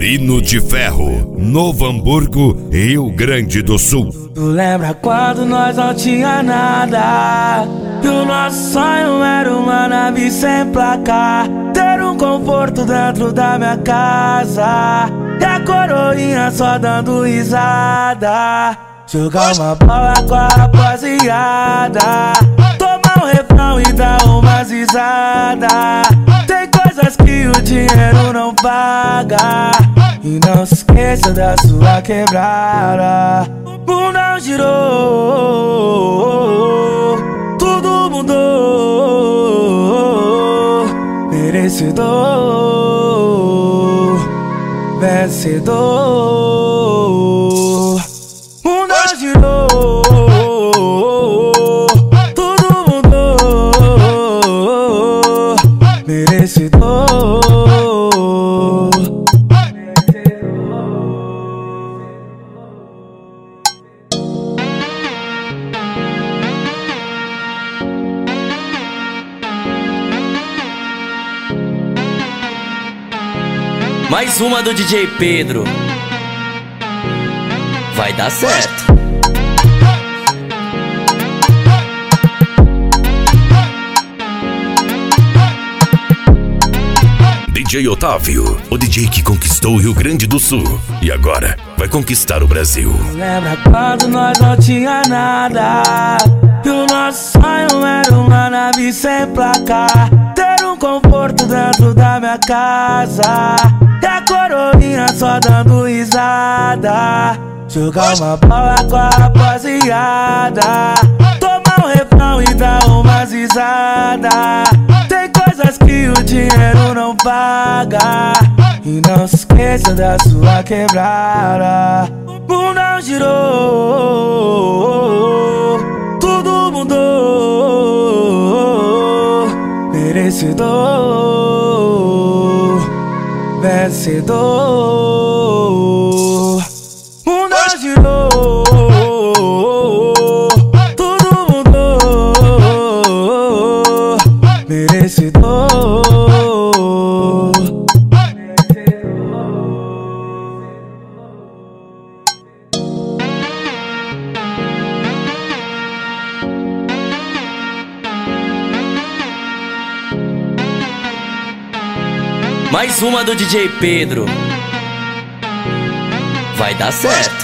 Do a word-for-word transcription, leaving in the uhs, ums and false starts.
Figurino de Ferro, Novo Hamburgo, Rio Grande do Sul. Tu lembra quando nós não tinha nada? E o nosso sonho era uma nave sem placa, ter um conforto dentro da minha casa, e a coroinha só dando risada, jogar uma bola com a rapaziada, tomar um refrão e dar umas risadas. Tem coisas que o dinheiro não paga, e não se esqueça da sua quebrada. O mundo girou, tudo mudou, merecedor, vencedor. O mundo girou, tudo mudou, merecedor. Mais uma do D J Pedro. Vai dar certo. D J Otávio, o D J que conquistou o Rio Grande do Sul e agora vai conquistar o Brasil. Lembra quando nós não tinha nada? E o nosso sonho era uma nave sem placa, ter um conforto dentro da minha casa, e a coroinha só dando risada, jogar uma bola com a rapaziada, tomar um refrão e dar umas risadas. Tem coisas que o dinheiro não paga, e não se esqueça da sua quebrada. O mundo girou, tudo mudou, merecedor, vencedor. O mundo girou, tudo mudou, merecedor. Mais uma do D J Pedro. Vai dar certo.